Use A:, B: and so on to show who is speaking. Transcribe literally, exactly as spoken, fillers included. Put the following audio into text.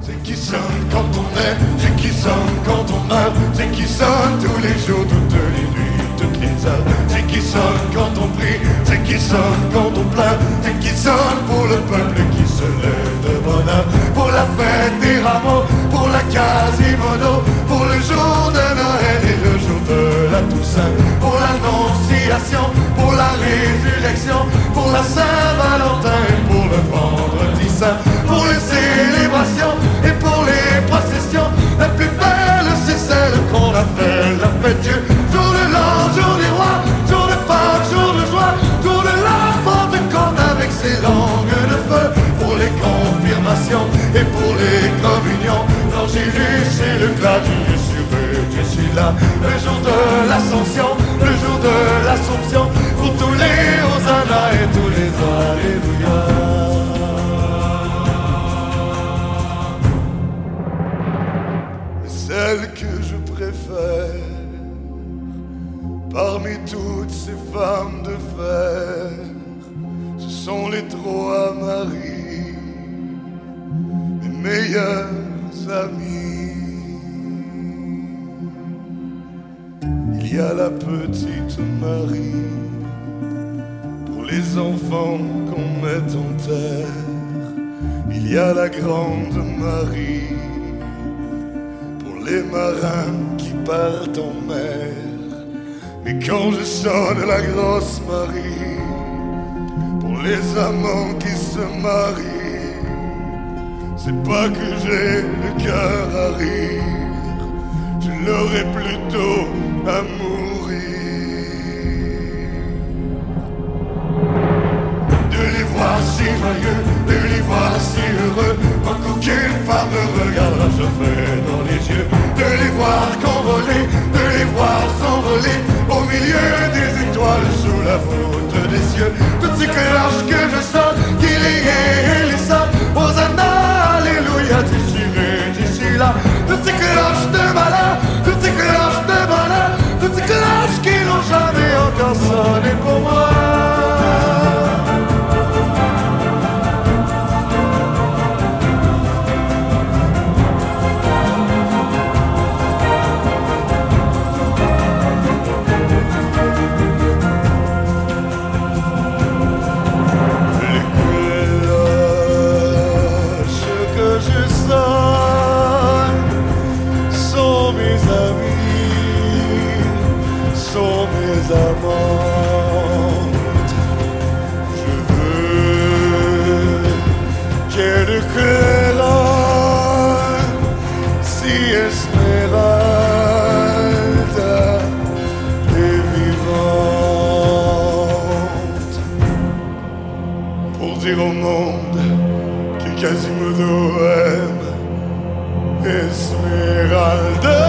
A: C'est qui sonne quand on est, c'est qui sonne quand on meurt, c'est qui sonne tous les jours, toutes les nuits, toutes les heures. C'est qui sonne quand on prie, c'est qui sonne quand on pleure, c'est qui sonne pour le peuple qui se lève de bonheur. Pour la fête des rameaux, pour la Quasimodo, pour le jour de Noël et le jour de la Toussaint, pour l'Annonciation, pour la résurrection, pour la Saint-Valentin et pour le vendredi saint, pour les célébrations et pour les processions. La plus belle c'est celle qu'on appelle la fête Dieu. Jour de l'an, jour des rois, jour de Pâques, jour de joie, jour de la Pentecôte avec ses langues de feu, pour les confirmations et pour les communions. Quand Jésus c'est le glas, Dieu sur eux, Dieu suis là. Le jour de l'ascension, le jour de l'assomption, pour tous les hosanna et tous les alléluia. Celle que je préfère parmi toutes ces femmes de fer, ce sont les trois Marie, mes meilleurs amis. Il y a la petite Marie pour les enfants qu'on met en terre. Il y a la grande Marie pour les marins qui partent en mer. Mais quand je sonne la grosse Marie pour les amants qui se marient, c'est pas que j'ai le cœur à rire, je l'aurais plutôt à mourir. De les voir si joyeux, de les voir si heureux, quand aucune femme me regarde, je fais dans les yeux. De les voir convoler, de les voir s'envoler au milieu des étoiles, sous la voûte des cieux. Toutes ces cloches que je sonne, qui les et les sonne, Hosanna, alléluia, tu suis vu, tu suis là. Toutes ces cloches de malheur, toutes ces cloches de bonheur, toutes ces cloches qui n'ont jamais encore sonné pour moi. Amantes, je veux qu'elle éclaire si esmeralda et vivante, pour dire au monde que Quasimodo aime Esmeralda.